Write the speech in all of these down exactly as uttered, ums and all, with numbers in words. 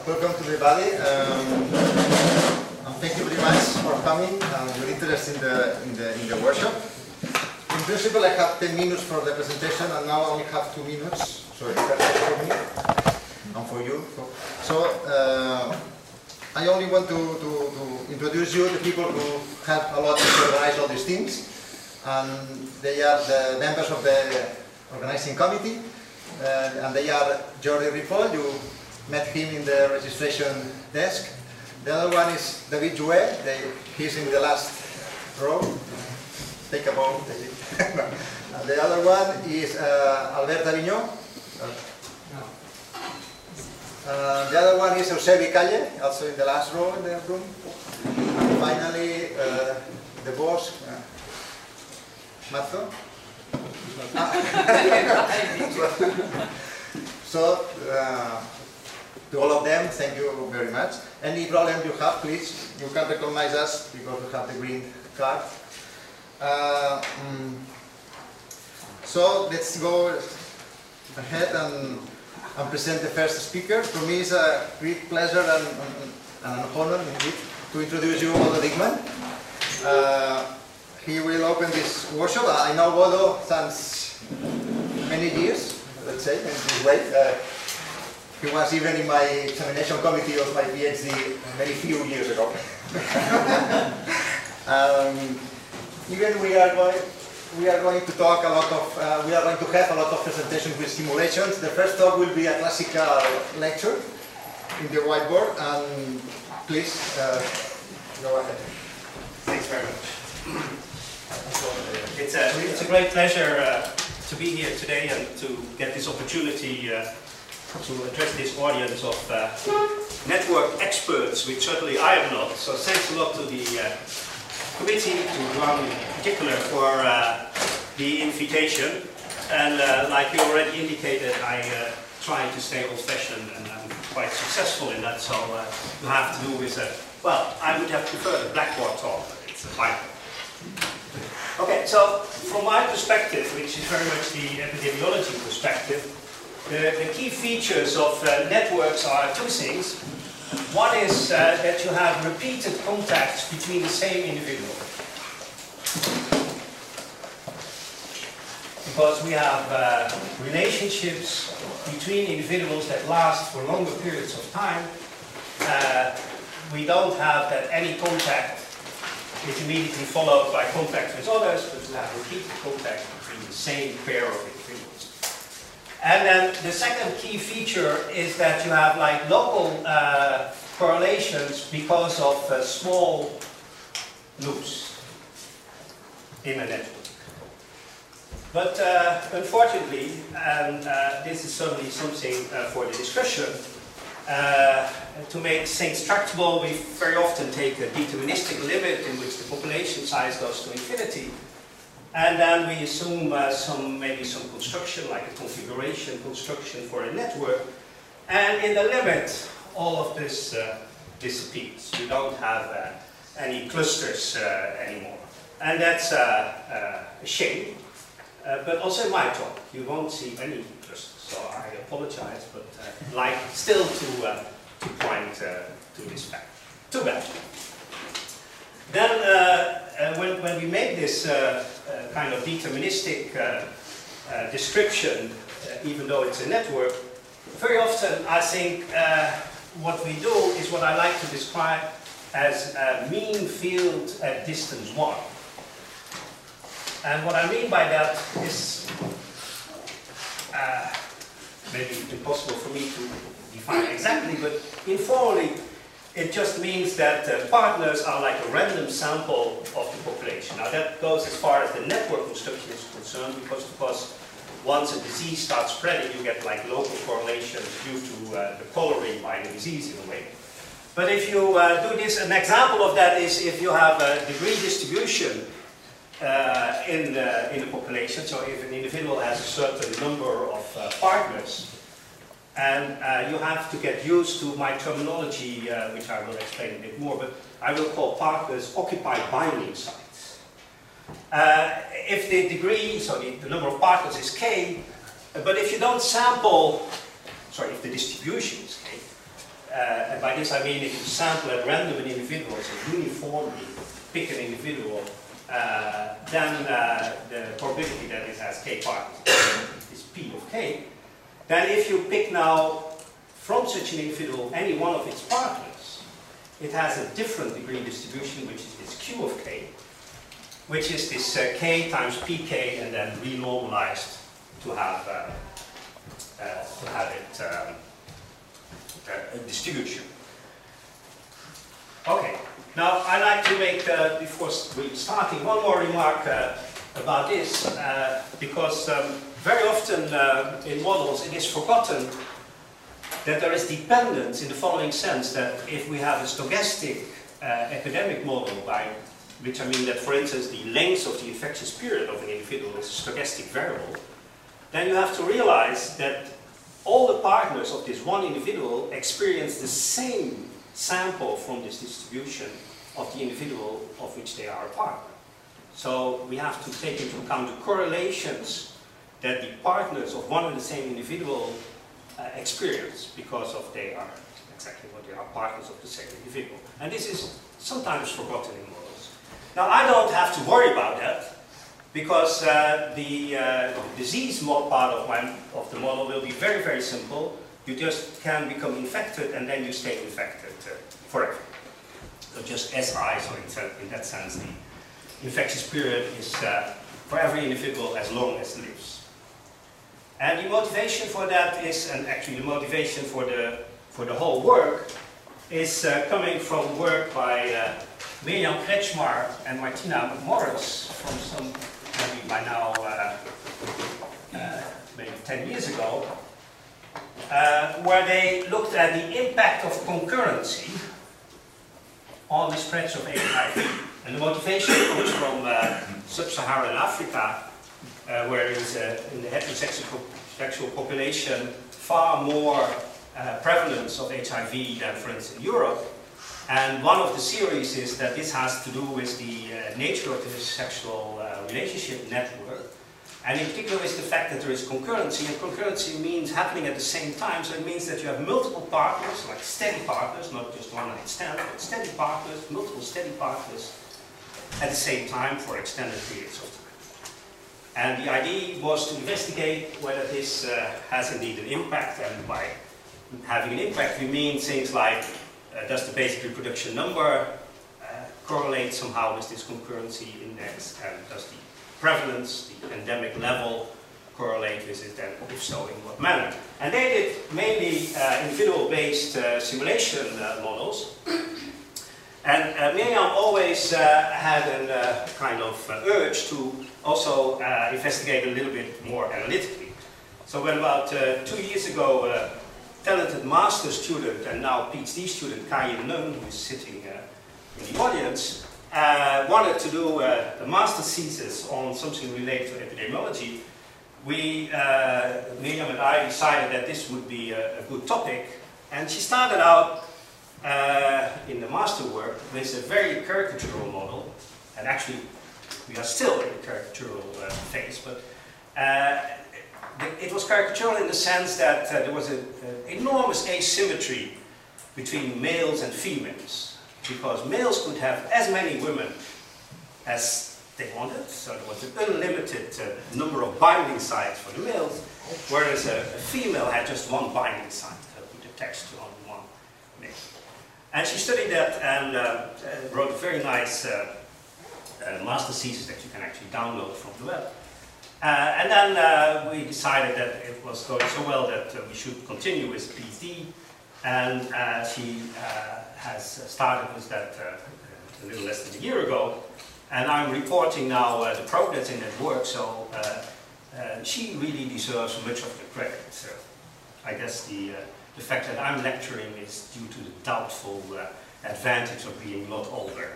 welcome to the Valley. Um, and thank you very much for coming and your interest in the, in, the, in the workshop. In principle, I have ten minutes for the presentation, and now I only have two minutes. So it's perfect for me and for you. So uh, I only want to, to, to introduce you to people who help a lot to organize all these things. And they are the members of the organizing committee. Uh, and they are Jordi Ripoll. You met him in the registration desk. The other one is David Jouet. He's in the last row. Take a bow. And the other one is uh, Albert Avignon. Uh, the other one is Eusebi Calle, also in the last row in the room. And finally, uh, the boss, uh, Matzo. So, uh, to all of them, thank you very much. Any problem you have, please, you can recognize us because we have the green card. Uh, mm, so, let's go ahead and, and present the first speaker. For me, it's a great pleasure and, and, and an honor indeed to introduce you, Bodo Dickmann. Uh, He will open this workshop. I know Bodo since many years, let's say, in this way. Uh, he was even in my examination committee of my PhD many few years ago. um, even we are going, we are going to talk a lot of, uh, we are going to have a lot of presentations with simulations. The first talk will be a classical lecture in the whiteboard, and please uh, go ahead. Thanks very much. It's a, it's a great pleasure uh, to be here today and to get this opportunity uh, to address this audience of uh, network experts, which certainly I am not. So thanks a lot to the uh, committee, to Juan in particular, for uh, the invitation. And uh, like you already indicated, I uh, try to stay old-fashioned, and I'm quite successful in that. So uh, you have to do with a, well, I would have preferred a blackboard talk, but it's a whiteboard. Okay, so from my perspective, which is very much the epidemiology perspective, the, the key features of uh, networks are two things. One is uh, that you have repeated contacts between the same individual. Because we have uh, relationships between individuals that last for longer periods of time. Uh, we don't have that any contact is immediately followed by contact with others, but we have repeated contact between the same pair of individuals. And then the second key feature is that you have like local uh, correlations because of uh, small loops in a network. But uh, unfortunately, and uh, this is certainly something uh, for the discussion, Uh, to make things tractable, we very often take a deterministic limit in which the population size goes to infinity. And then we assume uh, some, maybe some construction, like a configuration construction for a network. And in the limit, all of this uh, disappears. You don't have uh, any clusters uh, anymore. And that's uh, uh, a shame. Uh, but also in my talk, you won't see any clusters. So I apologize, but uh, like still to, uh, to point uh, to this fact. Too bad. Then uh, uh, when, when we make this uh, uh, kind of deterministic uh, uh, description, uh, even though it's a network, very often I think uh, what we do is what I like to describe as a mean field at distance one. And what I mean by that is uh, maybe impossible for me to define exactly, but informally it just means that uh, partners are like a random sample of the population. Now that goes as far as the network construction is concerned, because of course once a disease starts spreading you get like local correlations due to uh, the coloring by the disease in a way. But if you uh, do this, an example of that is if you have a degree distribution Uh, in, the, in the population. So if an individual has a certain number of uh, partners, and uh, you have to get used to my terminology, uh, which I will explain a bit more, but I will call partners occupied binding sites. Uh, if the degree, so the, the number of partners is k, but if you don't sample, sorry, if the distribution is k, uh, and by this I mean if you sample at random an individual, so uniformly pick an individual, uh, then uh, the probability that it has k partners is P of k. Then if you pick now from such an individual any one of its partners, it has a different degree distribution, which is this Q of k, which is this uh, k times pk and then renormalized to have, uh, uh, to have it um, a distribution. Okay, now I'd like to make, uh, before we starting, one more remark uh, about this, uh, because um, very often uh, in models it is forgotten that there is dependence in the following sense, that if we have a stochastic uh, epidemic model, by which I mean that, for instance, the length of the infectious period of an individual is a stochastic variable, then you have to realize that all the partners of this one individual experience the same sample from this distribution of the individual of which they are a partner. So we have to take into account the correlations that the partners of one and the same individual uh, experience, because of they are exactly what they are, partners of the same individual. And this is sometimes forgotten in models. Now I don't have to worry about that, because uh, the, uh, the disease mod part of, my, of the model will be very, very simple. You just can become infected and then you stay infected uh, forever. So just S I, so in, in that sense, the infectious period is uh, for every individual as long as it lives. And the motivation for that is, and actually the motivation for the, for the whole work, is uh, coming from work by uh, Mirjam Kretschmar and Martina Morris from some, maybe by now, uh, uh, maybe ten years ago, uh, where they looked at the impact of concurrency on the spread of H I V. And the motivation comes from uh, sub-Saharan Africa, uh, where there is uh, in the heterosexual sexual population far more uh, prevalence of H I V than, for instance, in Europe. And one of the theories is that this has to do with the uh, nature of the sexual uh, relationship network. And in particular is the fact that there is concurrency, and concurrency means happening at the same time, so it means that you have multiple partners, like steady partners, not just one night stand, but steady partners, multiple steady partners at the same time for extended periods of time. And the idea was to investigate whether this uh, has indeed an impact, and by having an impact we mean things like uh, does the basic reproduction number uh, correlate somehow with this concurrency index, and does the prevalence, the endemic level, correlate with it, and if so, in what manner. And they did mainly uh, individual-based uh, simulation uh, models. And uh, Mirjam always uh, had a uh, kind of uh, urge to also uh, investigate a little bit more analytically. So when about uh, two years ago, uh, talented master student and now PhD student Kai-Yin Leung, who is sitting uh, in the audience, Uh, wanted to do uh, a master thesis on something related to epidemiology, we, uh, Mirjam and I, decided that this would be a, a good topic. And she started out uh, in the master work with a very caricatural model. And actually, we are still in the caricatural uh, phase, but uh, it was caricatural in the sense that uh, there was an enormous asymmetry between males and females, because males could have as many women as they wanted, so there was an unlimited uh, number of binding sites for the males, whereas a, a female had just one binding site, so put attached to only one male. And she studied that and uh, wrote a very nice uh, uh, master thesis that you can actually download from the web. Uh, and then uh, we decided that it was going so well that uh, we should continue with PhD, and uh, she uh, has started with that uh, a little less than a year ago, and I'm reporting now uh, the progress in that work, so uh, uh, she really deserves much of the credit. So I guess the, uh, the fact that I'm lecturing is due to the doubtful uh, advantage of being a lot older.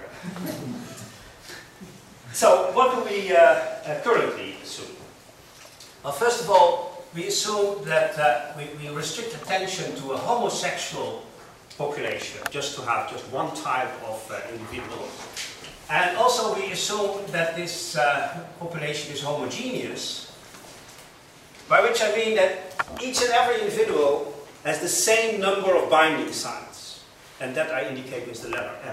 So what do we uh, uh, currently assume? Well, first of all, we assume that uh, we, we restrict attention to a homosexual population, just to have just one type of uh, individual. And also we assume that this uh, population is homogeneous, by which I mean that each and every individual has the same number of binding sites. and that I indicate with the letter M.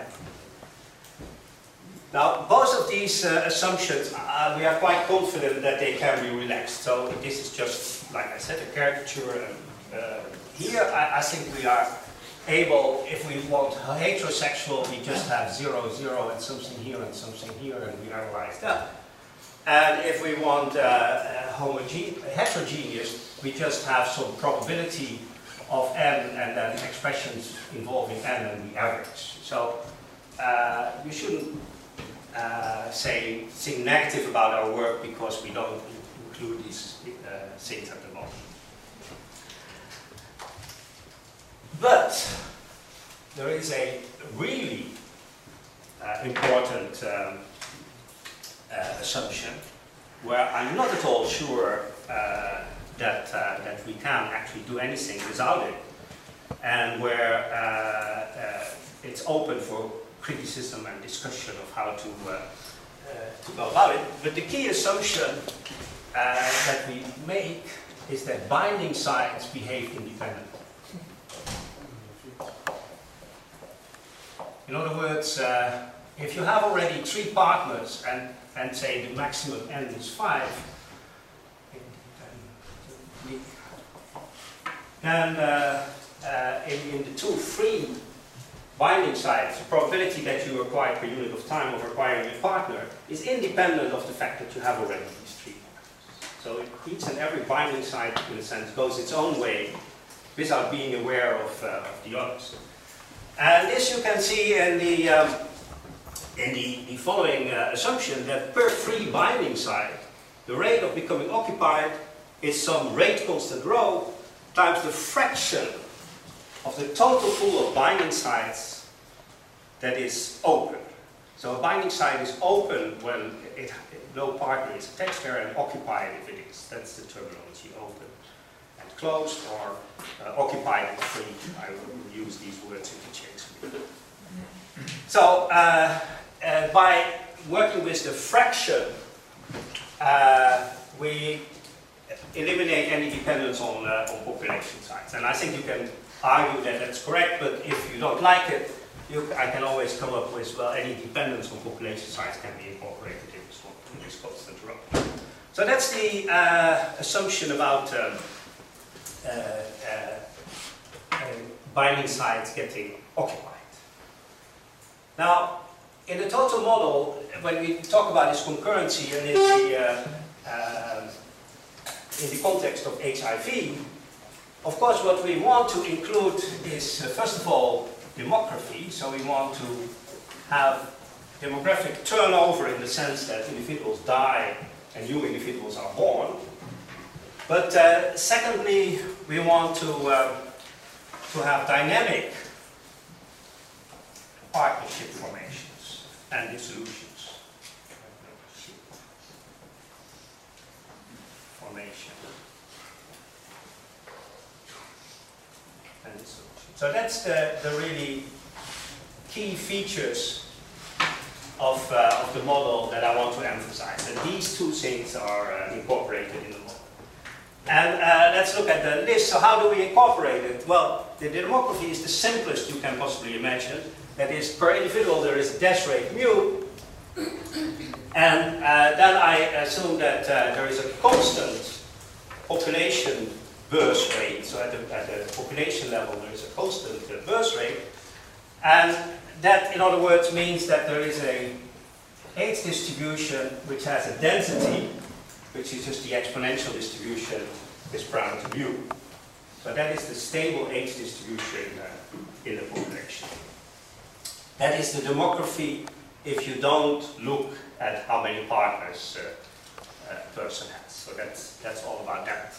Now, both of these uh, assumptions, uh, we are quite confident that they can be relaxed. So this is just, like I said, a caricature. And, uh, here, I, I think we are able, if we want heterosexual, we just have zero, zero, and something here and something here, and we analyze that. And if we want uh, uh, homogene heterogeneous, we just have some probability of n and then expressions involving n and the average. So uh, you shouldn't uh, say think negative about our work because we don't include these uh, things at the moment. But there is a really uh, important um, uh, assumption where I'm not at all sure uh, that, uh, that we can actually do anything without it, and where uh, uh, it's open for criticism and discussion of how to, uh, uh, to go about it. But the key assumption uh, that we make is that binding sites behave independently. In other words, uh, if you have already three partners and, and say the maximum n is five, then uh, uh, in, in the two free binding sites, the probability that you acquire per unit of time of acquiring a partner is independent of the fact that you have already these three partners. So each and every binding site, in a sense, goes its own way without being aware of, uh, of the others. And this you can see in the, um, in the, the following uh, assumption that per free binding site, the rate of becoming occupied is some rate constant rho times the fraction of the total pool of binding sites that is open. So a binding site is open when it, no partner is attached there, and occupied if it is. That's the terminology, open and closed, or uh, occupied and free. I will use these words interchangeably. So uh, uh, by working with the fraction, uh, we eliminate any dependence on, uh, on population sites. And I think you can argue that that's correct, but if you don't like it, you, I can always come up with, well, any dependence on population sites can be incorporated in this, in this constant rho. So that's the uh, assumption about um, uh, uh, uh, binding sites getting occupied. Now, in the total model, when we talk about this concurrency and in the, uh, uh, in the context of H I V, of course what we want to include is, uh, first of all, demography. So we want to have demographic turnover in the sense that individuals die and new individuals are born. But uh, secondly, we want to, uh, to have dynamic partnership formations and dissolutions. Formation and dissolution. So that's the, the really key features of, uh, of the model that I want to emphasize. And these two things are uh, incorporated in the model. And uh, let's look at the list. So how do we incorporate it? Well, the demography is the simplest you can possibly imagine. That is, per individual there is a dash rate mu. And uh, then I assume that uh, there is a constant population birth rate. So at the, at the population level there is a constant uh, birth rate. And that, in other words, means that there is a age distribution which has a density, which is just the exponential distribution with parameter mu. So that is the stable age distribution uh, in the population. That is the demography if you don't look at how many partners uh, a person has. So that's, that's all about that.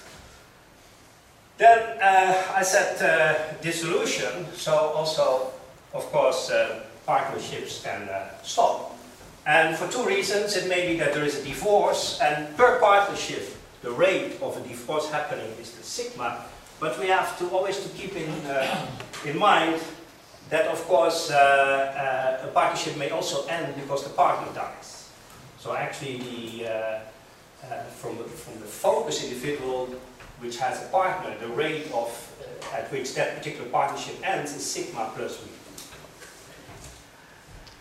Then uh, I said uh, dissolution, so also, of course, uh, partnerships can uh, stop. And for two reasons. It may be that there is a divorce, and per partnership, the rate of a divorce happening is the sigma. But we have to always to keep in, uh, in mind that, of course, uh, uh, a partnership may also end because the partner dies. So actually, the, uh, uh, from, the, from the focus individual which has a partner, the rate of uh, at which that particular partnership ends is sigma plus mu.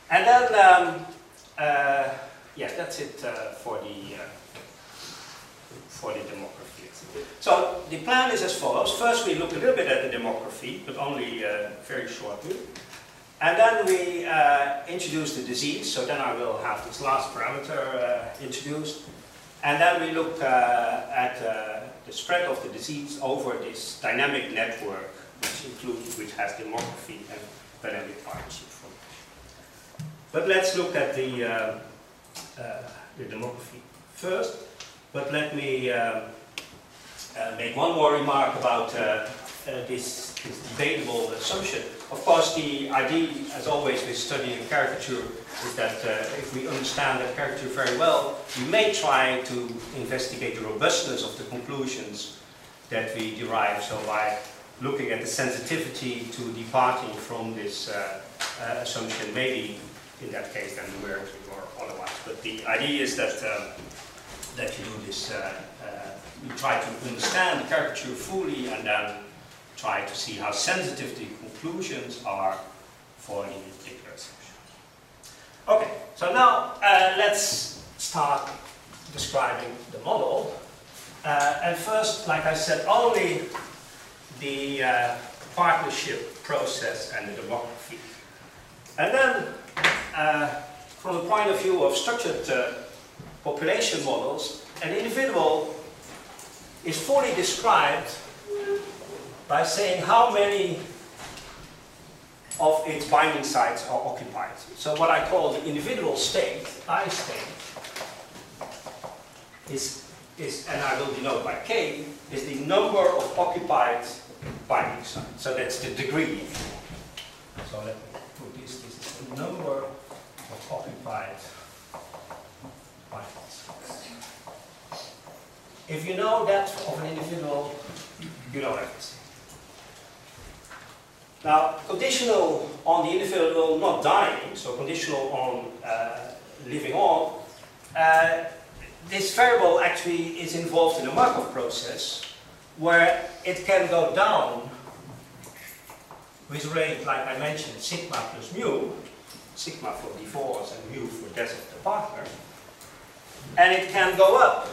And then, um, uh, yeah, that's it uh, for the uh, for the demography. So the plan is as follows. First, we look a little bit at the demography, but only uh, very shortly. And then we uh, introduce the disease. So then I will have this last parameter uh, introduced. And then we look uh, at uh, the spread of the disease over this dynamic network, which includes, which has demography and dynamic partnership formation. But let's look at the, uh, uh, the demography first. But let me uh, uh, make one more remark about uh, uh, this, this debatable assumption. Of course, the idea, as always with studying caricature, is that uh, if we understand that caricature very well, we may try to investigate the robustness of the conclusions that we derive. So by looking at the sensitivity to departing from this uh, uh, assumption, maybe in that case then numerically or otherwise. But the idea is that um, that you do this, uh, uh, you try to understand the caricature fully and then try to see how sensitive the conclusions are for any particular assumption. Okay, so now uh, let's start describing the model. Uh, and first, like I said, only the uh, partnership process and the demography. And then, uh, from the point of view of structured uh, population models, an individual is fully described by saying how many of its binding sites are occupied. So what I call the individual state, I state, is, is, and I will denote by K, is the number of occupied binding sites. So that's the degree. So let me put this, this is the number of occupied binding sites. If you know that of an individual, you know everything. Now, conditional on the individual not dying, so conditional on uh, living on, uh, this variable actually is involved in a Markov process where it can go down with rate, like I mentioned, sigma plus mu, sigma for divorce and mu for death of the partner, and it can go up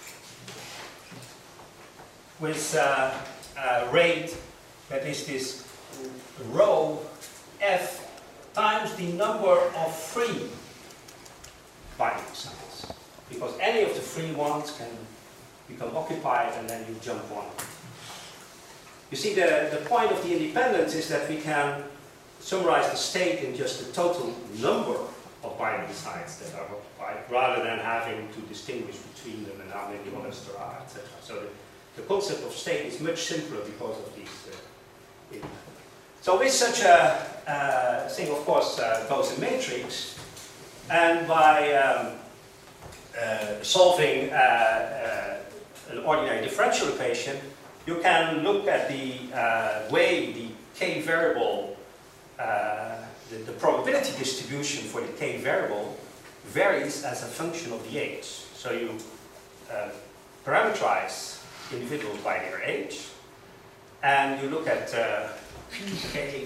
with uh, a rate that is this rho f times the number of free binding sites. Because any of the free ones can become occupied and then you jump one. You see, the, the point of the independence is that we can summarize the state in just the total number of binding sites that are occupied, rather than having to distinguish between them and how many others there are, et cetera. So the, the concept of state is much simpler because of these uh, independence. So with such a uh, thing, of course, uh, goes in matrix, and by um, uh, solving uh, uh, an ordinary differential equation, you can look at the uh, way the k variable, uh, the, the probability distribution for the k variable varies as a function of the age. So you uh, parameterize individuals by their age, and you look at uh, K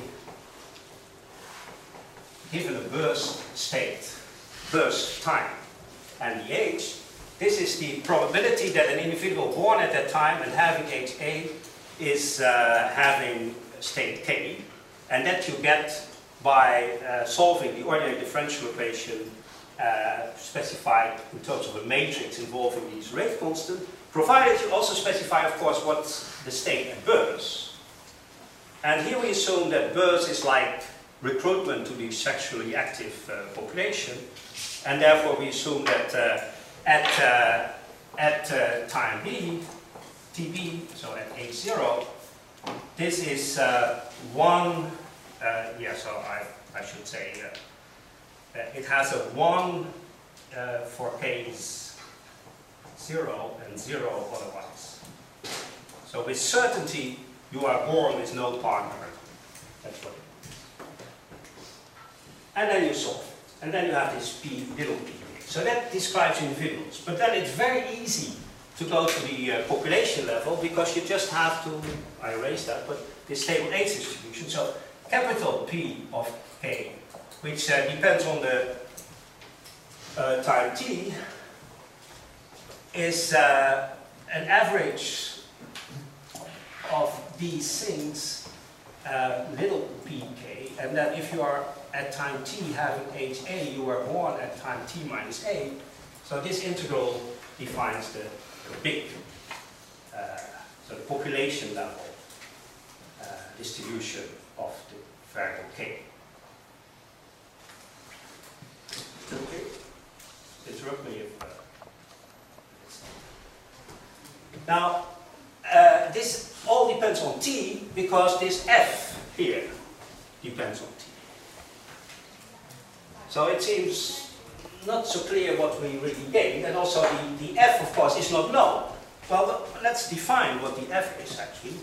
given a burst state, burst time, and the age. This is the probability that an individual born at that time and having age A is uh, having state K, and that you get by uh, solving the ordinary differential equation uh, specified in terms of a matrix involving these rate constant, provided you also specify, of course, what's the state at birth. And here we assume that birth is like recruitment to the sexually active uh, population, and therefore we assume that uh, at, uh, at uh, time b, T B, so at age zero, this is uh, one, uh, yeah, so I, I should say uh, uh, it has a one uh, for k is zero and zero otherwise. So with certainty, you are born with no partner. That's what it is. And then you solve it. And then you have this p, little p. So that describes individuals. But then it's very easy to go to the uh, population level, because you just have to, I erased that, but this stable age distribution. So capital P of k which uh, depends on the uh, time t, is uh, an average of these things, uh, little pk, and that if you are at time t having ha, you are born at time t minus a. So this integral defines the, the big, uh, so the population level uh, distribution of the variable k. Okay. Interrupt me if. Uh, now, uh, this all depends on t because this f here depends on t. So it seems not so clear what we really gain, and also the, the f, of course, is not known. Well, let's define what the f is actually.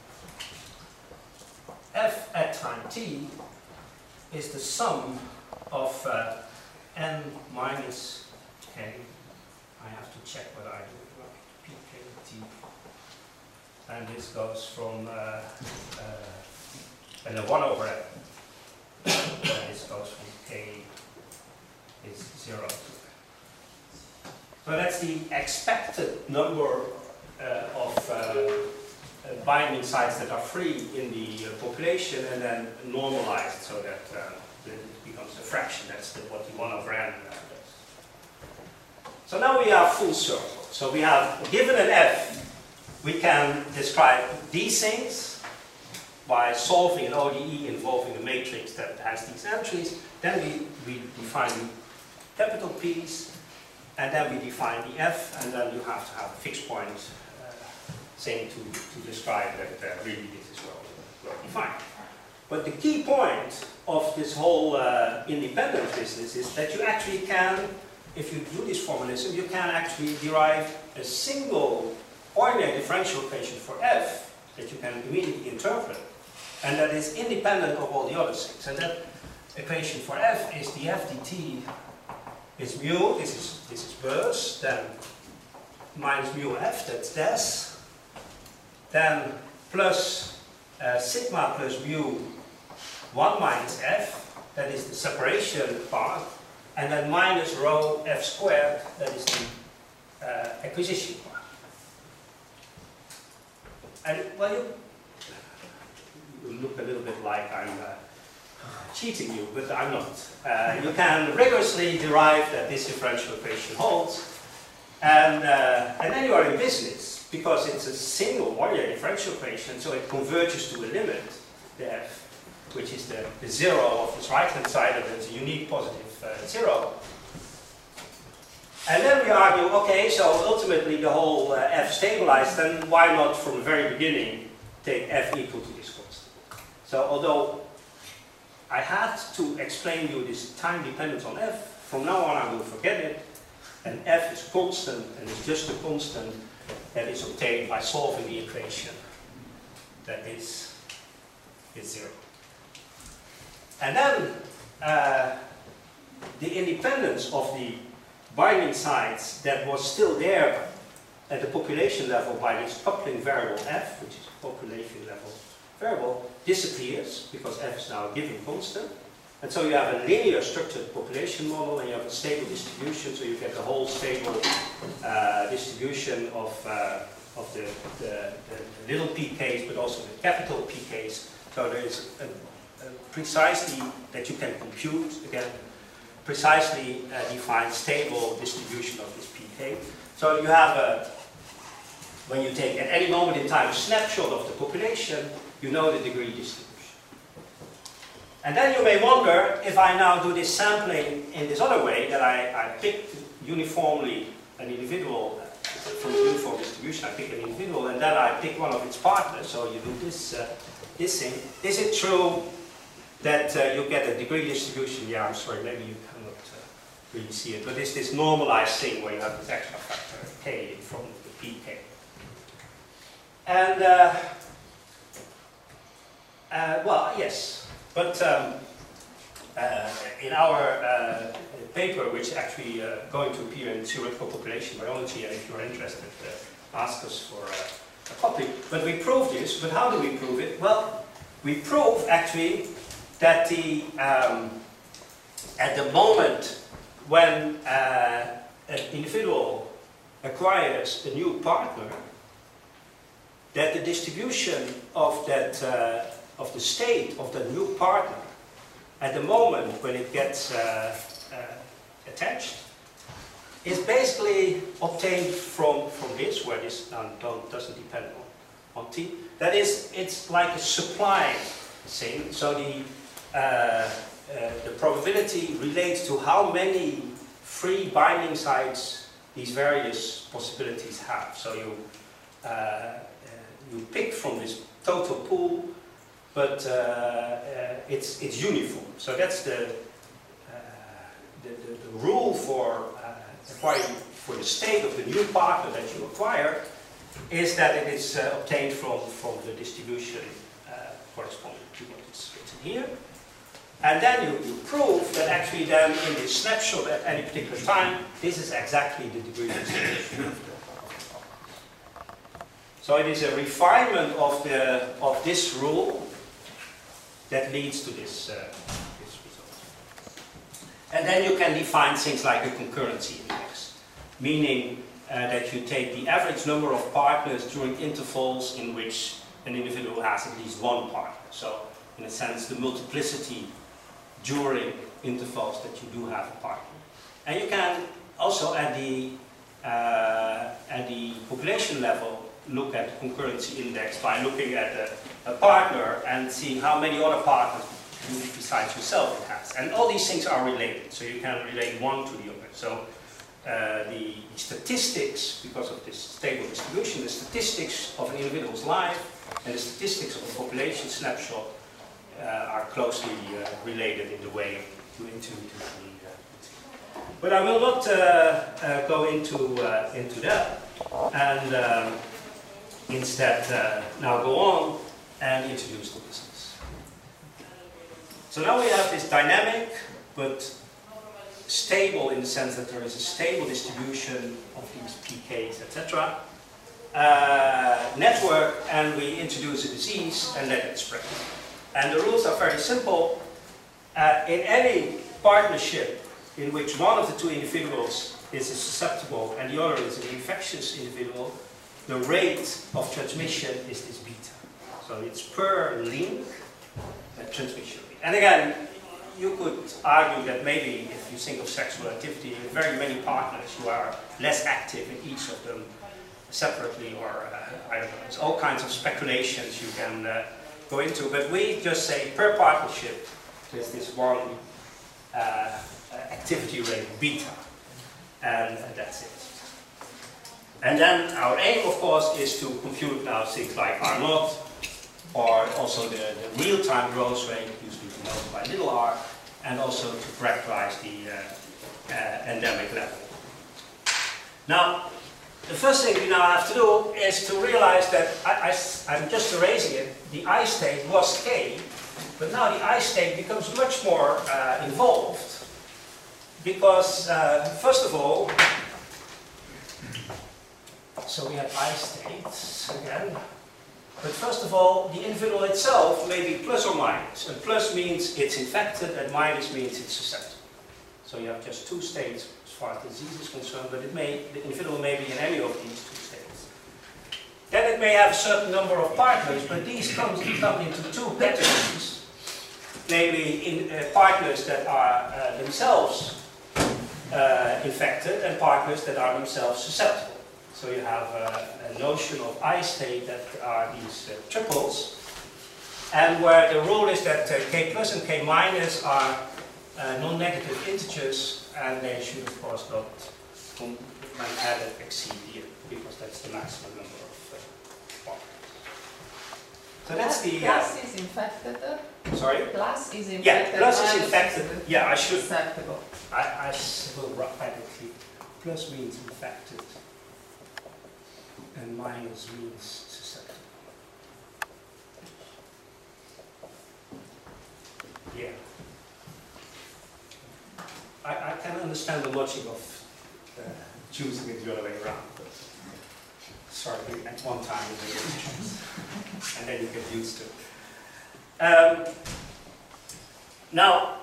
F at time t is the sum of uh, n minus k. I have to check whether I do it right. Pk t. And this goes from uh, uh, and the one over n. And this goes from k is zero. So that's the expected number uh, of uh, uh, binding sites that are free in the uh, population, and then normalized so that uh, it becomes a fraction. That's the, what the one over n does. So now we are full circle. So we have, given an f, we can describe these things by solving an O D E involving a matrix that has these entries. Then we, we define capital P's, and then we define the f, and then you have to have a fixed point uh, saying to, to describe that uh, really this is well, well defined. But the key point of this whole uh, independent business is that you actually can, if you do this formalism, you can actually derive a single ordinary differential equation for f that you can immediately interpret, and that is independent of all the other things. And that equation for f is the f dt is mu, this is, this is Bers, then minus mu f, that's des, then plus uh, sigma plus mu one minus f, that is the separation part, and then minus rho f squared, that is the uh, acquisition part. And well, you, you look a little bit like I'm uh, cheating you, but I'm not. Uh, you can rigorously derive that this differential equation holds, and, uh, and then you are in business, because it's a single ordinary differential equation, so it converges to a limit, the f, which is the, the zero of this right-hand side, and it's a unique positive uh, zero. And then we argue, okay, so ultimately the whole uh, f stabilized, then why not from the very beginning take f equal to this constant? So although I had to explain you this time dependence on f, from now on I will forget it, and f is constant, and it's just a constant that is obtained by solving the equation that is, is zero. And then uh, the independence of the binding sites that was still there at the population level by this coupling variable f, which is a population level variable, disappears because f is now a given constant. And so you have a linear structured population model, and you have a stable distribution, so you get the whole stable uh, distribution of, uh, of the, the, the little pk's, but also the capital pk's. So there is a, a precisely that you can compute, again, precisely uh, defined stable distribution of this pk. So you have a, when you take at any moment in time a snapshot of the population, you know the degree distribution. And then you may wonder, if I now do this sampling in this other way, that I, I pick uniformly an individual, uh, from the uniform distribution, I pick an individual, and then I pick one of its partners, so you do this, uh, this thing. Is it true that uh, you get a degree distribution? Yeah, I'm sorry, maybe you cannot uh, really see it, but it's this normalized thing where you have this extra factor k in front of the pk. And, uh, uh, well, yes. But um, uh, in our uh, paper, which is actually uh, going to appear in Theoretical Population Biology, and if you're interested, uh, ask us for uh, a copy. But we prove this, but how do we prove it? Well, we prove actually that the, um, at the moment when uh, an individual acquires a new partner, that the distribution of that uh, of the state of the new partner at the moment when it gets uh, uh, attached is basically obtained from from this, where this uh, don't, doesn't depend on, on T. That is, it's like a supply thing. So the uh, uh, the probability relates to how many free binding sites these various possibilities have. So you uh, uh, you pick from this total pool, but uh, uh, it's it's uniform. So that's the uh, the, the, the rule for uh, acquiring for the state of the new partner that you acquire, is that it is uh, obtained from from the distribution uh, corresponding to what is written here. And then you, you prove that actually then in this snapshot at any particular time, this is exactly the degree of distribution. So it is a refinement of, the, of this rule that leads to this, uh, this result. And then you can define things like a concurrency index, meaning uh, that you take the average number of partners during intervals in which an individual has at least one partner. So in a sense, the multiplicity during intervals that you do have a partner. And you can also at the, uh, at the population level look at the concurrency index by looking at a, a partner and seeing how many other partners besides yourself it has. And all these things are related, so you can relate one to the other. So uh, the statistics, because of this stable distribution, the statistics of an individual's life and the statistics of a population snapshot Uh, are closely uh, related in the way you intuitively uh, but I will not uh, uh, go into uh, into that, and um, instead uh, now go on and introduce the business. So now we have this dynamic but stable, in the sense that there is a stable distribution of these P Ks, et cetera. Uh, network, and we introduce a disease and let it spread. And the rules are very simple. Uh, in any partnership in which one of the two individuals is susceptible and the other is an infectious individual, the rate of transmission is this beta. So it's per link uh, transmission rate. And again, you could argue that maybe if you think of sexual activity, in very many partners you are less active in each of them separately, or uh, I don't know, there's all kinds of speculations you can uh, go into, but we just say per partnership there's this one uh, activity rate beta, and uh, that's it. And then our aim, of course, is to compute now things like R naught, or also the, the real-time growth rate, usually denoted by little r, and also to characterize the uh, uh, endemic level. Now, the first thing we now have to do is to realize that I, I, I'm just erasing it. The I state was K, but now the I state becomes much more uh, involved, because uh, first of all, so we have I states again, but first of all, the individual itself may be plus or minus, and plus means it's infected, and minus means it's susceptible. So you have just two states as far as the disease is concerned, but it may, the individual may be in any of these two states. Then it may have a certain number of partners, but these come, come into two categories, namely in, uh, partners that are uh, themselves uh, infected and partners that are themselves susceptible. So you have uh, a notion of I state that are these uh, triples, and where the rule is that uh, K plus and K minus are uh, non-negative integers, and they should of course not, when added, exceed the, because that's the maximum number of uh, partners. So that's the... Uh, plus is infected. Sorry? Plus is infected. Yeah, plus is infected. Is yeah, I should... susceptible. I, I will write it here. Plus means infected, and minus means susceptible. Yeah. I, I can understand the logic of uh, choosing it the other way around, but sorry, at one time you make a choice, and then you get used to it. Um, now,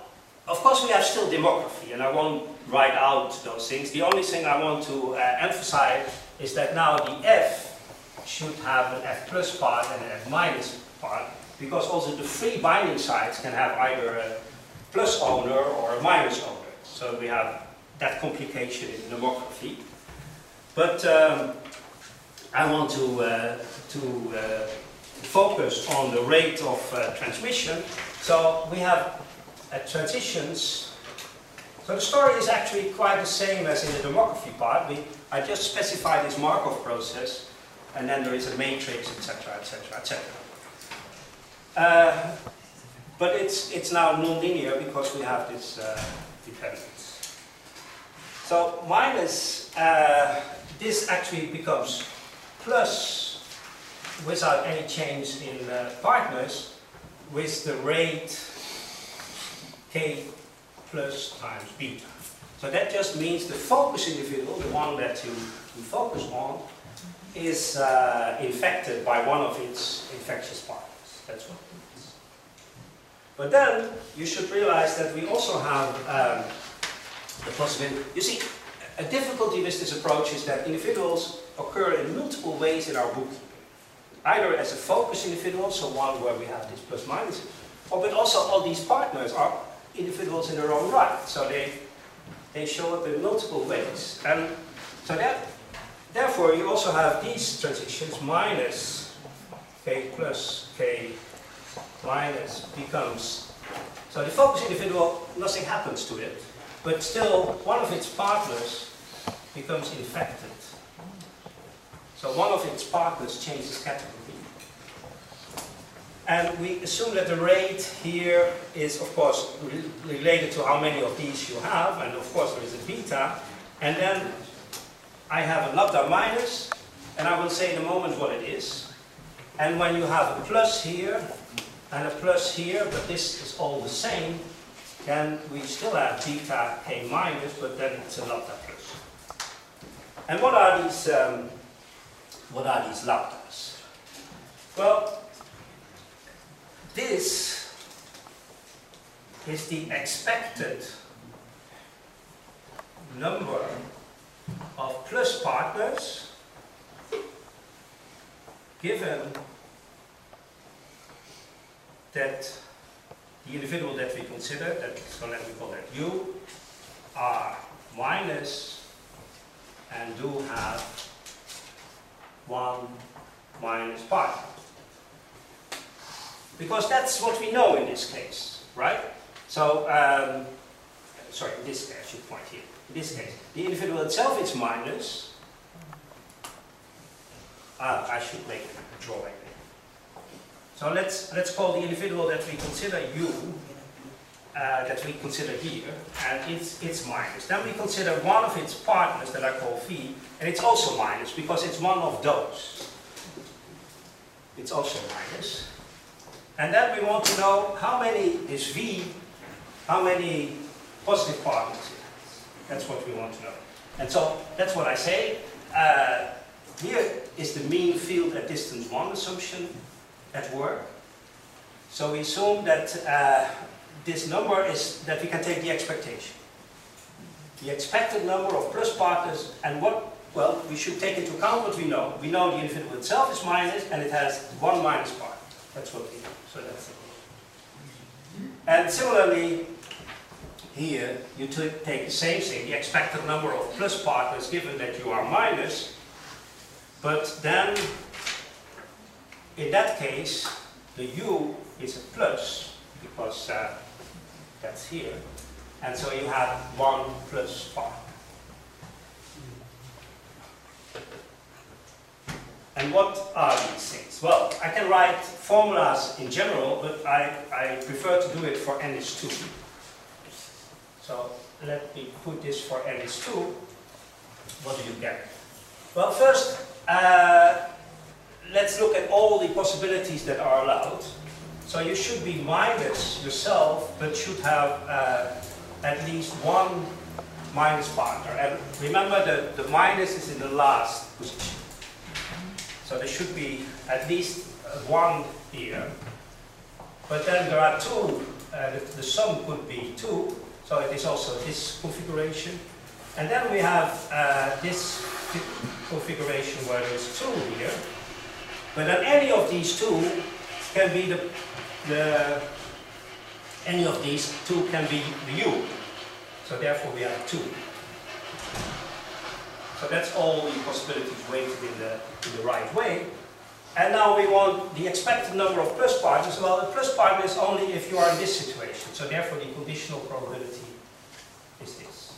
of course, we have still demography, and I won't write out those things. The only thing I want to uh, emphasize is that now the F should have an F plus part and an F minus part, because also the free binding sites can have either a plus owner or a minus owner. So we have that complication in demography. But um, I want to, uh, to uh, focus on the rate of uh, transmission. So we have uh, transitions. So the story is actually quite the same as in the demography part. We, I just specify this Markov process, and then there is a matrix, et cetera, et cetera, et cetera. Uh, but it's, it's now nonlinear because we have this uh, dependence. So minus, uh, this actually becomes plus without any change in uh, partners with the rate k plus times beta. So that just means the focus individual, the one that you, you focus on, is uh, infected by one of its infectious partners. That's what it is. But then you should realize that we also have um, the possibility. You see, a difficulty with this approach is that individuals occur in multiple ways in our bookkeeping. Either as a focus individual, so one where we have this plus minus, or but also all these partners are individuals in their own right. So they they show up in multiple ways. And so that therefore you also have these transitions minus k plus k minus becomes, so the focus individual, nothing happens to it, but still one of its partners becomes infected. So one of its partners changes category. And we assume that the rate here is, of course, re related to how many of these you have, and of course there is a beta, and then I have a lambda minus, and I will say in a moment what it is. And when you have a plus here, and a plus here, but this is all the same, then we still have beta k minus, but then it's a lambda plus. And what are these, um, what are these lambdas? Well, this is the expected number of plus partners given that the individual that we consider, that, so let me call that U, are minus and do have one minus partner. Because that's what we know in this case, right? So, um, sorry, in this case, I should point here. In this case, the individual itself is minus. Uh, I should make a drawing. So let's let's call the individual that we consider U, uh, that we consider here, and it's it's minus. Then we consider one of its partners that I call V, and it's also minus because it's one of those. It's also minus. And then we want to know how many is V, how many positive partners it has. That's what we want to know. And so that's what I say. Uh, here is the mean field at distance one assumption at work. So we assume that uh, this number is that we can take the expectation. The expected number of plus partners, and what, well, we should take into account what we know. We know the individual itself is minus and it has one minus partner. That's what we know. So that's it. And similarly, here you take the same thing, the expected number of plus partners given that you are minus, but then in that case the U is a plus because uh, that's here, and so you have one plus partner. And what are these things? Well, I can write formulas in general, but I, I prefer to do it for N is two. So let me put this for N is two. What do you get? Well, first, uh, let's look at all the possibilities that are allowed. So you should be minus yourself, but should have uh, at least one minus partner. And remember that the minus is in the last position. So there should be at least one here. But then there are two uh, the, the sum could be two, so it is also this configuration. And then we have uh, this configuration where there's two here. But then any of these two can be the, the any of these two can be the U. So therefore we have two. So that's all the possibilities weighted in the, in the right way. And now we want the expected number of plus partners. Well, the plus partner is only if you are in this situation. So therefore the conditional probability is this.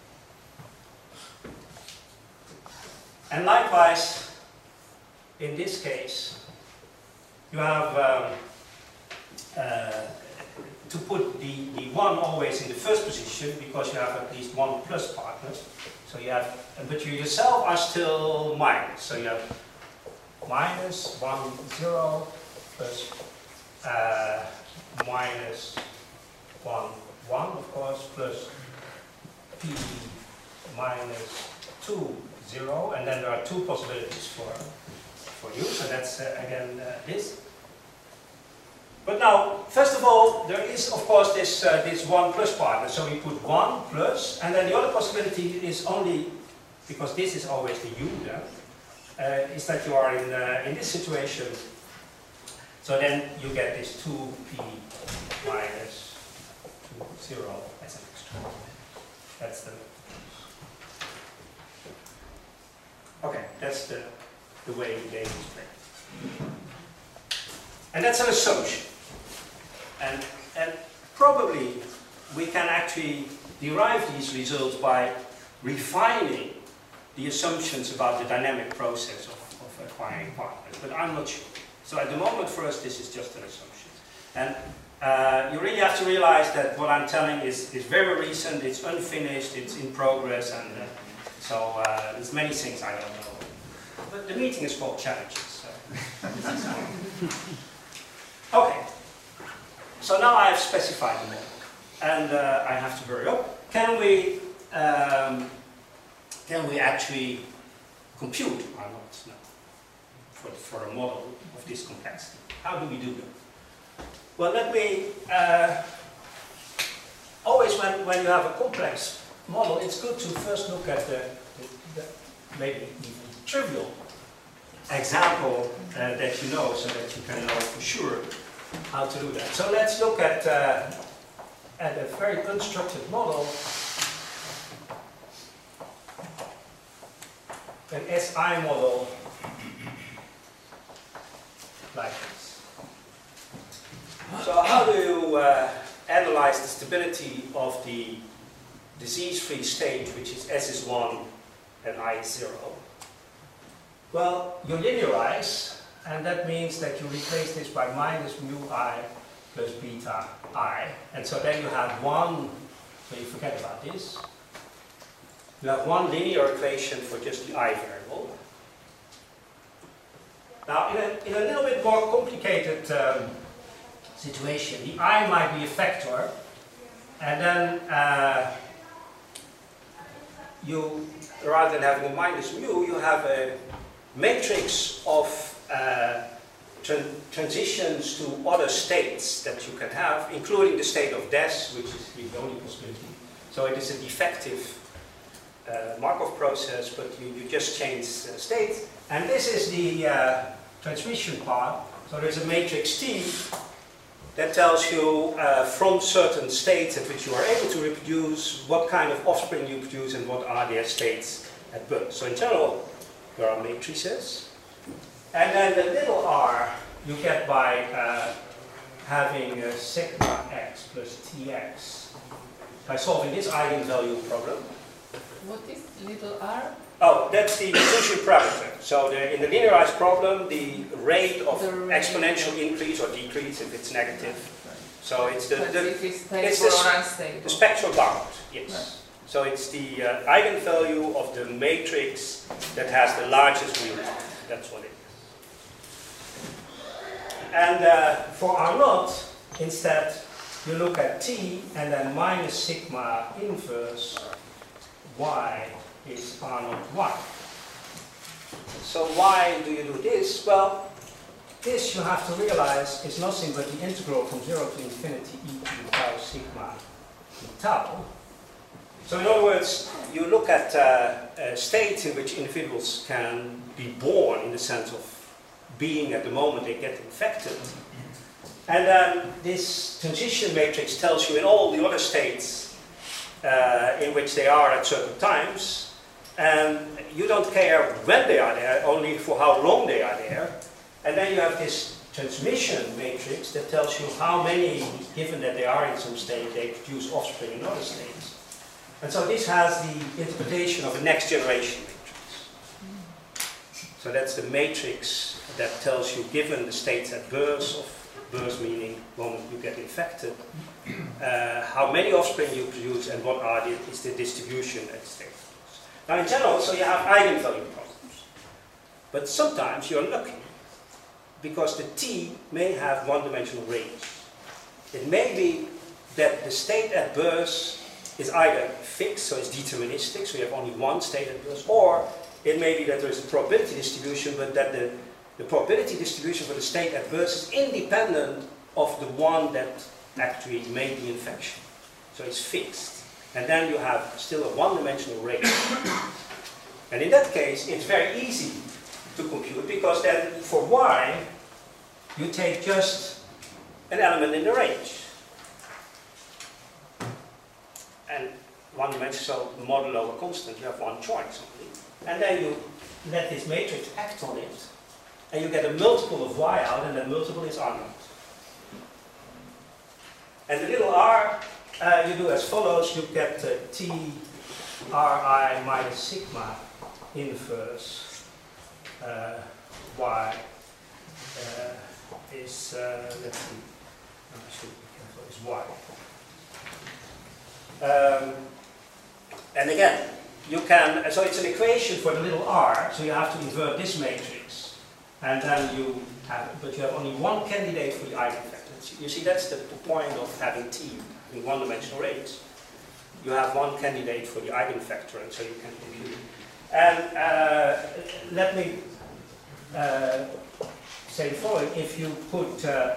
And likewise, in this case, you have um, uh, to put the, the one always in the first position because you have at least one plus partner. So you have, but you yourself are still minus. So you have minus one, zero, plus uh, minus one, one, of course, plus p minus two, zero, and then there are two possibilities for, for you. So that's uh, again uh, this. But now, first of all, there is, of course, this, uh, this one plus partner. So we put one plus, and then the other possibility is only, because this is always the U there, uh, is that you are in, uh, in this situation. So then you get this two p minus two, zero as an extra. That's the, okay, that's the, the way the game is played. And that's an assumption. And, and probably we can actually derive these results by refining the assumptions about the dynamic process of, of acquiring partners, but I'm not sure. So at the moment for us this is just an assumption. And uh, you really have to realize that what I'm telling is, is very recent, it's unfinished, it's in progress, and uh, so uh, there's many things I don't know. But the meeting is called Challenges. So this is okay. So now I have specified the model, and uh, I have to hurry up. Can we, um, can we actually compute our knots now for, for a model of this complexity? How do we do that? Well, let me, uh, always when, when you have a complex model, it's good to first look at the, the, the maybe even trivial example uh, that you know, so that you can know for sure how to do that. So let's look at, uh, at a very unstructured model, an S I model like this. So how do you uh, analyze the stability of the disease-free state, which is S is one and I is zero? Well, you linearize, and that means that you replace this by minus mu I plus beta I. And so then you have one, so you forget about this. You have one linear equation for just the I variable. Now, in a, in a little bit more complicated um, situation, the I might be a factor, and then uh, you, rather than having a minus mu, you have a matrix of uh, tran transitions to other states that you can have, including the state of des, which is the only possibility. So it is a defective uh, Markov process, but you, you just change uh, state. And this is the uh, transmission part. So there's a matrix T that tells you uh, from certain states at which you are able to reproduce what kind of offspring you produce and what are their states at birth. So in general, there are matrices. And then the little r you get by uh, having a sigma x plus tx by solving this eigenvalue problem. What is little r? Oh, that's the diffusion parameter. So the, in the linearized problem, the rate of The rate exponential of- increase or decrease if it's negative. So it's the, But the, if it's it's stable the, or unstable. the spectral bound, yes. Right. So it's the uh, eigenvalue of the matrix that has the largest real part. That's what it is. And uh, for R naught, instead, you look at T and then minus sigma inverse Y is R naught Y. So why do you do this? Well, this you have to realize is nothing but the integral from zero to infinity e to the tau sigma e tau. So in other words, you look at uh, uh, states in which individuals can be born in the sense of being at the moment they get infected. And then this transition matrix tells you in all the other states uh, in which they are at certain times, and you don't care when they are there, only for how long they are there. And then you have this transmission matrix that tells you how many, given that they are in some state, they produce offspring in other states. And so this has the interpretation of a next generation matrix. So that's the matrix that tells you, given the states at birth, of birth meaning moment you get infected, uh, how many offspring you produce and what are the, is the distribution at state. Now in general, so you have eigenvalue problems. But sometimes you're lucky, because the T may have one-dimensional range. It may be that the state at birth is either fixed, so it's deterministic, so you have only one state at birth, or it may be that there is a probability distribution, but that the, the probability distribution for the state at birth is independent of the one that actually made the infection. So it's fixed. And then you have still a one-dimensional range. And in that case, it's very easy to compute, because then for y, you take just an element in the range. And one dimension, so modulo a constant, you have one choice only. And then you let this matrix act on it, and you get a multiple of y out, and that multiple is R naught. And the little r, uh, you do as follows, you get uh, T Ri minus sigma inverse uh, y uh, is, uh, let's see, no, I should be careful, is y. Um, and again, you can, so it's an equation for the little r, so you have to invert this matrix, and then you have, but you have only one candidate for the eigenvector. You see, that's the, the point of having T in one-dimensional range. You have one candidate for the eigenvector, and so you can compute it. And uh, let me uh, say the following: if you put uh,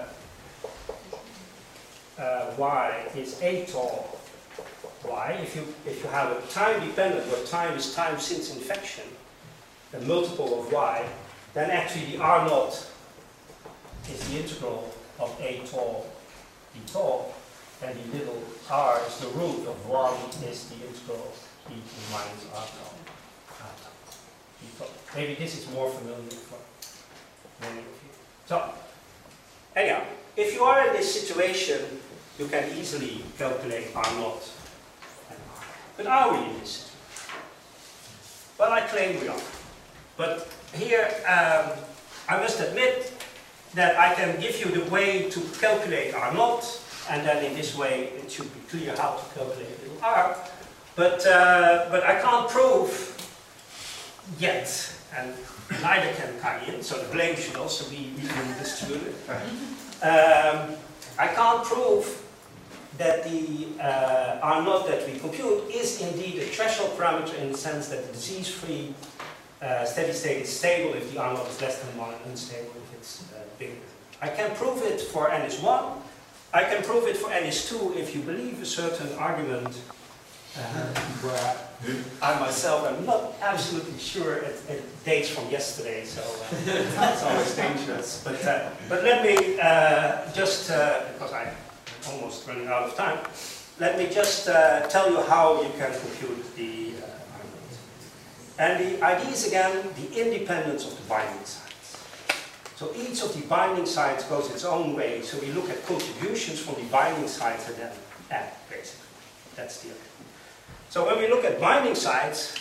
uh, y is a tau y, if you if you have a time dependent, where time is time since infection, a multiple of y, then actually the R naught is the integral of a tau d tau, and the little r is the root of one is the integral e to the minus r tau. d tau. Maybe this is more familiar for many of you. So, anyhow, if you are in this situation, you can easily calculate R naught. But are we in this situation? Well, I claim we are. But here, um, I must admit that I can give you the way to calculate R naught, and then in this way it should be clear how to calculate little r. But, uh, but I can't prove yet, and neither can Kayin, so the blame should also be evenly distributed. Um, I can't prove that the uh, R naught that we compute is indeed a threshold parameter, in the sense that the disease-free uh, steady state is stable if the R naught is less than one, and unstable if it's uh, bigger. I can prove it for n is one. I can prove it for n is two if you believe a certain argument uh, where I myself am not absolutely sure it, it dates from yesterday, so uh, it's always dangerous. But, uh, but let me uh, just, uh, because I'm almost running out of time, let me just uh, tell you how you can compute the uh, argument. And the idea is, again, the independence of the binding sites. So each of the binding sites goes its own way, so we look at contributions from the binding sites and then add, basically. That's the idea. So when we look at binding sites,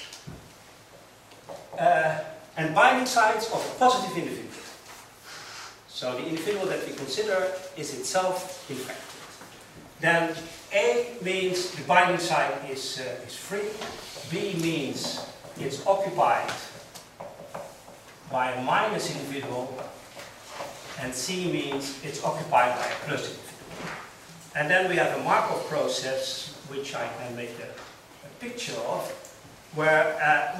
uh, and binding sites of a positive individual. So the individual that we consider is itself infected. Then A means the binding site is, uh, is free, B means it's occupied by a minus individual, and C means it's occupied by a plus individual. And then we have a Markov process, which I can make a, a picture of, where, uh, well,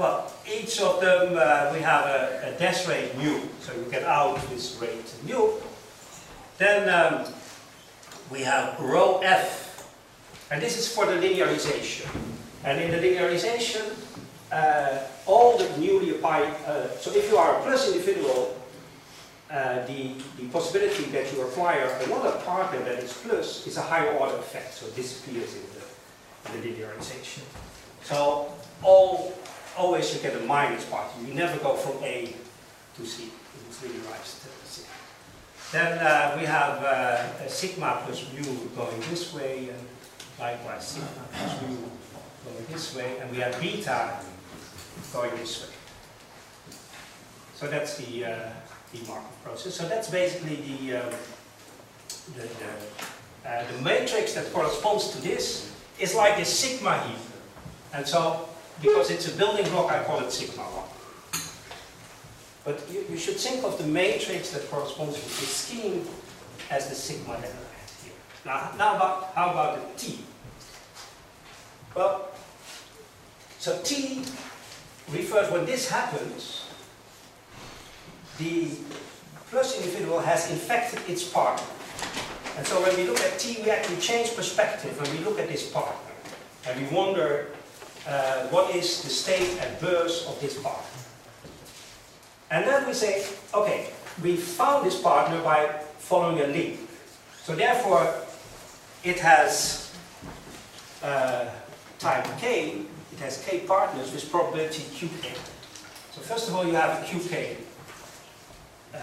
each of them uh, we have a, a des rate mu, so you get out this rate mu. Then um, we have rho f, and this is for the linearization. And in the linearization, uh, all the newly applied, uh, so if you are a plus individual, uh, the, the possibility that you acquire another partner that is plus is a higher order effect, so it disappears in the, in the linearization. So all, always you get a minus part. You never go from A to C. It's linearized to C. Then uh, we have uh, a sigma plus mu going this way, and likewise sigma plus mu going this way, and we have beta going this way. So that's the, uh, the Markov process. So that's basically the, um, the, the, uh, the matrix that corresponds to this is like a sigma heap. And so, because it's a building block, I call it sigma one. But you, you should think of the matrix that corresponds with this scheme as the sigma that I had here. Now, now about, how about the T? Well, so T refers, when this happens, the plus individual has infected its partner. And so when we look at T, we actually change perspective when we look at this partner. And we wonder, uh, what is the state at birth of this partner? And then we say, okay, we found this partner by following a link. So therefore, it has uh, type K, it has K partners with probability Q K. So first of all, you have a Q K. Uh,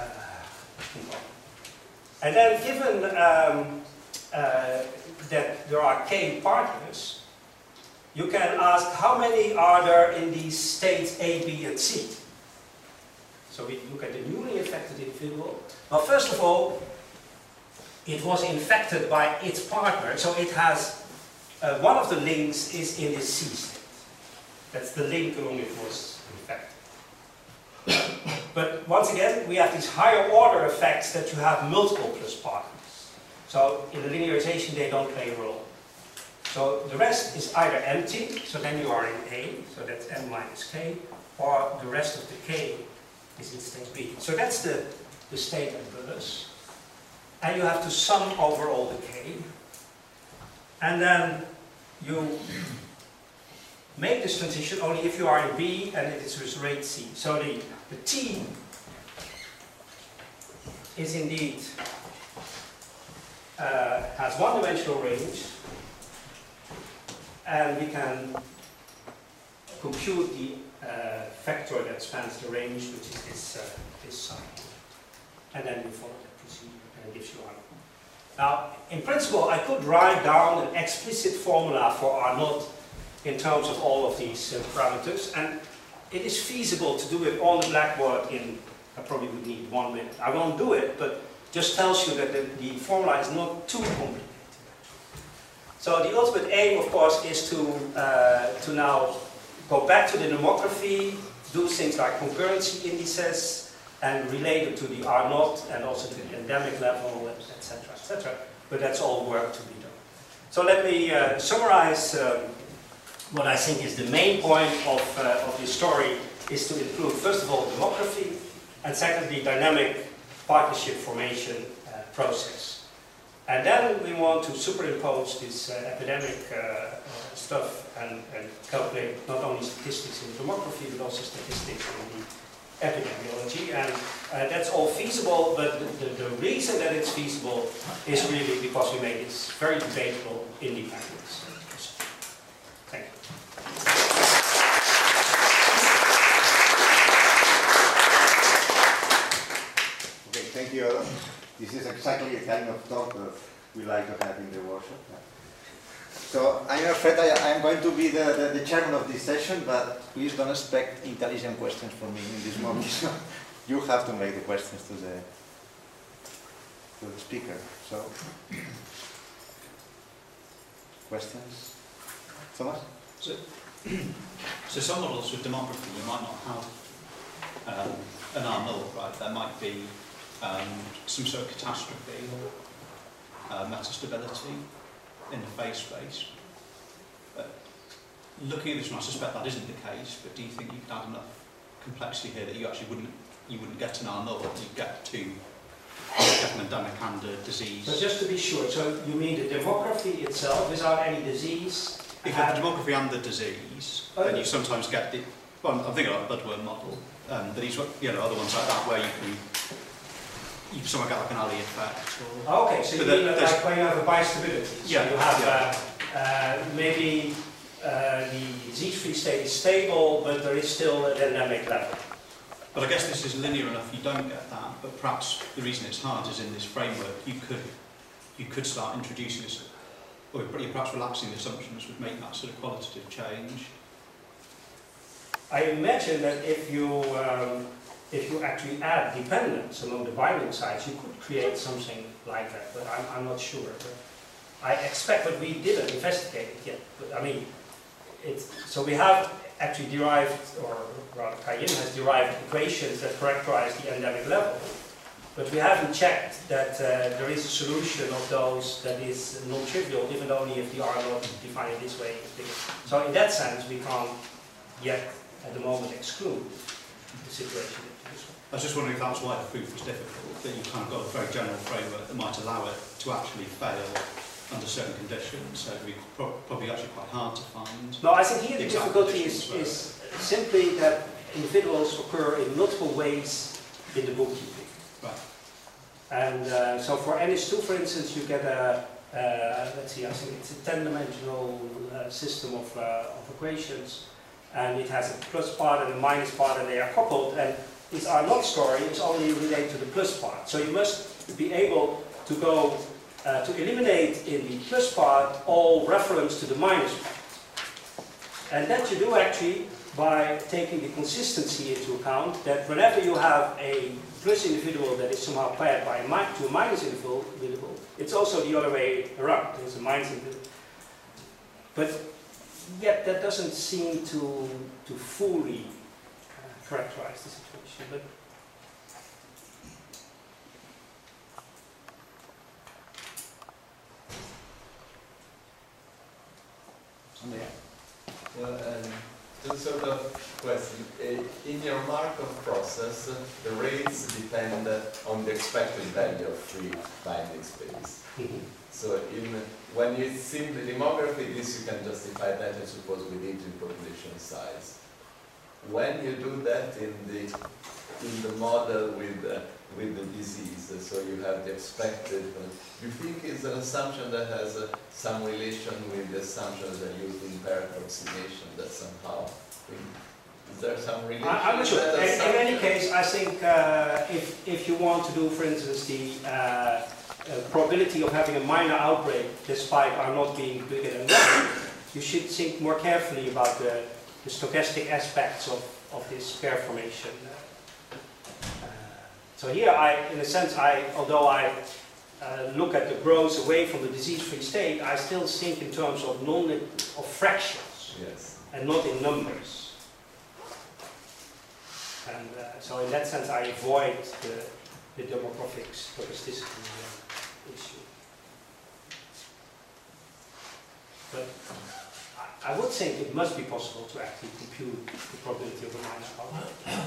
and then given um, uh, that there are K partners, you can ask how many are there in these states A, B, and C. So we look at the newly infected individual. Well, first of all, it was infected by its partner, so it has, uh, one of the links is in this C state. That's the link along it was infected. But once again, we have these higher order effects that you have multiple plus partners. So in the linearization, they don't play a role. So the rest is either empty, so then you are in A, so that's M minus K, or the rest of the K is in state B. So that's the, the state at birth. And you have to sum over all the K. And then you make this transition only if you are in B and it is with rate C. So the, the T is indeed, uh, has one-dimensional range, and we can compute the uh, vector that spans the range, which is this, uh, this side. And then we follow that procedure, and it gives you R. Now, in principle, I could write down an explicit formula for R naught in terms of all of these uh, parameters, and it is feasible to do it on the blackboard in, I probably would need one minute. I won't do it, but just tells you that the, the formula is not too complicated. So the ultimate aim, of course, is to, uh, to now go back to the nomography, do things like concurrency indices, and relate it to the R naught and also to the endemic level, et cetera, et cetera. But that's all work to be done. So let me uh, summarize um, what I think is the main point of, uh, of this story is to include, first of all, demography, and secondly, dynamic partnership formation uh, process. And then we want to superimpose this uh, epidemic uh, uh, stuff and, and calculate not only statistics in demography, but also statistics in the epidemiology. And uh, that's all feasible, but the, the, the reason that it's feasible is really because we made this very debatable independence. Thank you. Okay, thank you, Adam. This is exactly the kind of talk that we like to have in the workshop. So I'm afraid I am going to be the, the, the chairman of this session, but please don't expect intelligent questions from me in this moment. So you have to make the questions to the, to the speaker. So, questions? Thomas? So, so some models with demography, you might not have um, an R null, right? There might be um, some sort of catastrophe or uh, metastability in the phase space. But looking at this one, I suspect that isn't the case, but do you think you could add enough complexity here that you actually wouldn't you wouldn't get an R null, you'd get to get an endemic and a disease? So just to be sure, so you mean the demography itself without any disease? If you have the demography and the disease, Oh, then you sometimes get the, well, I'm thinking about the Budworm model, um, but these, you know, other ones like that where you can, you somehow get like an alley effect. Or, Okay, so you but mean the, like when you have a bistability. So Yeah, you have yeah. uh, uh, maybe uh, the disease-free state is stable, but there is still an endemic level. But I guess this is linear enough, you don't get that, but perhaps the reason it's hard is in this framework you could you could start introducing this, or perhaps relaxing the assumptions would make that sort of qualitative change. I imagine that if you um, if you actually add dependence among the binding sites, you could create something like that, but I'm, I'm not sure. But I expect, but we didn't investigate it yet. But I mean, it's, so we have actually derived, or rather Kai-Yin has derived equations that characterize the endemic level, but we haven't checked that uh, there is a solution of those that is non-trivial, even only if the R not defined this way is bigger. So in that sense, we can't yet at the moment exclude the situation. I was just wondering if that's why the proof was difficult, that you've kind of got a very general framework that might allow it to actually fail under certain conditions, so it'd be pro probably actually quite hard to find. No, I think here the exact difficulty is, conditions is simply that individuals occur in multiple ways in the bookkeeping. Right. And uh, so for N H two, for instance, you get a, uh, let's see, I think it's a ten-dimensional uh, system of, uh, of equations, and it has a plus part and a minus part, and they are coupled, and this R naught story is only related to the plus part. So you must be able to go uh, to eliminate in the plus part all reference to the minus part. And that you do actually by taking the consistency into account, that whenever you have a plus individual that is somehow paired by a mi to a minus individual, it's also the other way around. There's a minus individual. But yet that doesn't seem to, to fully uh, characterize the situation. But Well, um, two sort of question. Uh, in your Markov process, uh, the rates depend uh, on the expected value of free binding space. mm-hmm. So in, when you see the demography, this you can justify that, I suppose, with it in population size. When you do that in the in the model with uh, with the disease, so you have the expected. Uh, you think it's an assumption that has uh, some relation with the assumptions that are used in pair approximation that somehow. Is there some relation? I, I'm not sure. In, in any case, I think uh, if if you want to do, for instance, the uh, uh, probability of having a minor outbreak despite R not being bigger than one, you should think more carefully about the, the stochastic aspects of, of this pair formation. Uh, so here, I, in a sense, I, although I uh, look at the growth away from the disease-free state, I still think in terms of non of fractions, yes, and not in numbers. And uh, so, in that sense, I avoid the, the demographic stochasticity uh, issue. But I, I would think it must be possible to actually compute the probability of a minor outbreak.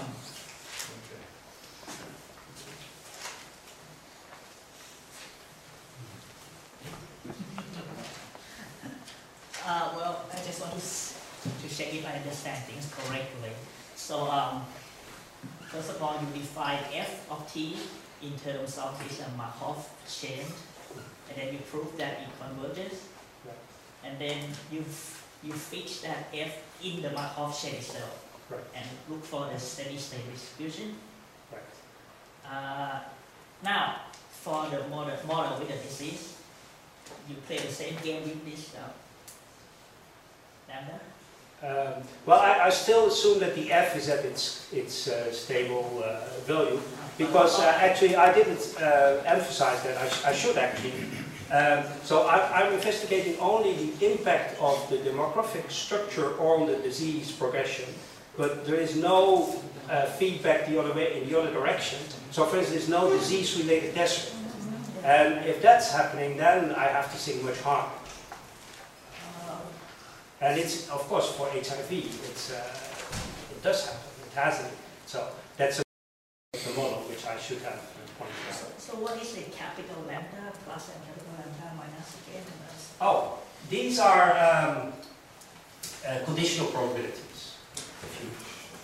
Uh, well, I just want to, s to check if I understand things correctly. So, um, first of all, you define f of t in terms of this uh, Markov chain, and then you prove that it converges, Right. and then you f you fix that f in the Markov chain itself, Right. and look for the steady state distribution. Right. Uh, now, for the model, model with the disease, you play the same game with this uh, lambda. Um, well, I, I still assume that the f is at its its uh, stable uh, value, because uh, actually I didn't uh, emphasize that. I, sh I should actually. Um, so I, I'm investigating only the impact of the demographic structure on the disease progression, but there is no uh, feedback the other way in the other direction. So, for instance, there's no disease-related death rate. And if that's happening, then I have to think much harder. And it's, of course, for H I V, it's, uh, it does happen, it hasn't. So that's a the model which I should have pointed So, out. so what is the capital lambda plus and capital lambda minus again? Minus? Oh, these are um, uh, conditional probabilities. If you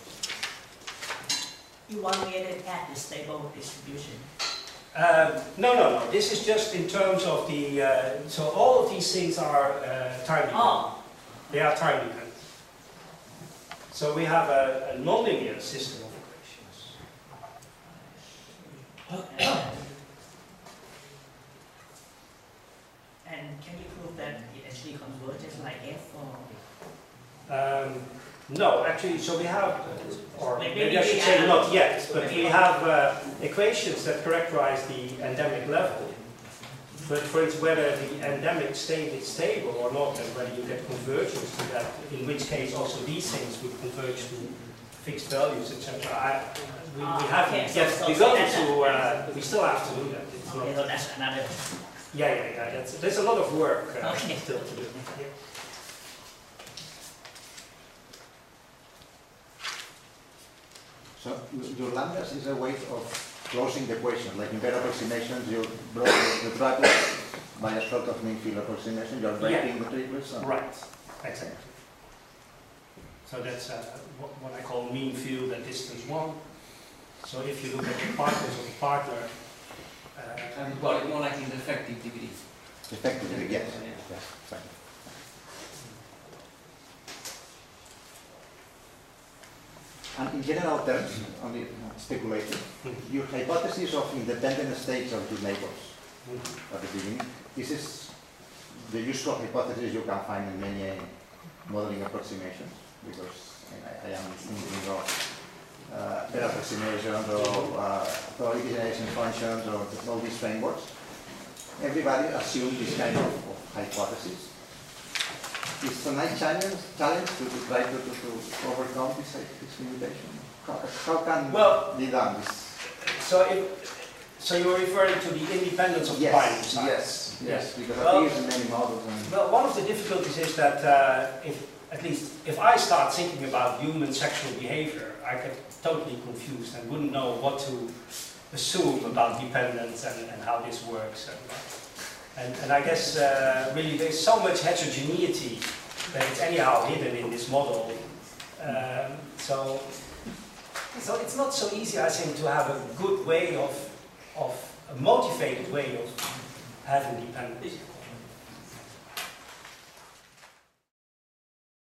Evaluated at the stable distribution. Um, no, no, no. This is just in terms of the. Uh, so all of these things are uh, time dependent. Oh. They are time dependent. So we have a, a nonlinear system of equations. And, and can you prove that it actually converges like F or? Um, no, actually, so we have, uh, or Maybe maybe I should we say have- not yet, but maybe we have uh, equations that characterize the endemic level. But for instance, whether the endemic state is stable or not, and whether you get convergence to that, in which case also these things would converge to fixed values, et cetera. I, we, we Ah, haven't okay, so- yet so- begun so that's to, a- uh, we still have to do that. It's not, Okay, so that's another. yeah, yeah, yeah, that's, there's a lot of work uh, Okay. still to do. Yeah. So your lambdas is a way of closing the equation. Like in better approximations, you broke the the triplets by a sort of mean field approximation. You're breaking the triplets. and- Right, exactly. So that's uh, what, what I call mean field at distance one. So if you look at the partners of the partner, uh, And well, more like in the effective degree. Effectively, yes. Yes, fine. And in general terms, only speculating, your hypothesis of independent states of your neighbors at the beginning, this is the usual hypothesis you can find in many modeling approximations, because I, I am thinking of uh, better approximations or uh, probability generation functions or all these frameworks. Everybody assumes this kind of, of hypothesis. It's a nice challenge, challenge to, to try to, to, to overcome this, this limitation. How, how can Well- be done this? so if, so you're referring to the independence of the binary Yes, size? yes, yes, because it Well- appears in many models. And Well, one of the difficulties is that uh, if, at least if I start thinking about human sexual behavior, I get totally confused and wouldn't know what to assume about dependence and, and how this works. And, and, and I guess uh, really there's so much heterogeneity that it's anyhow hidden in this model. Um, so, so it's not so easy, I think, to have a good way of, of a motivated way of having dependence.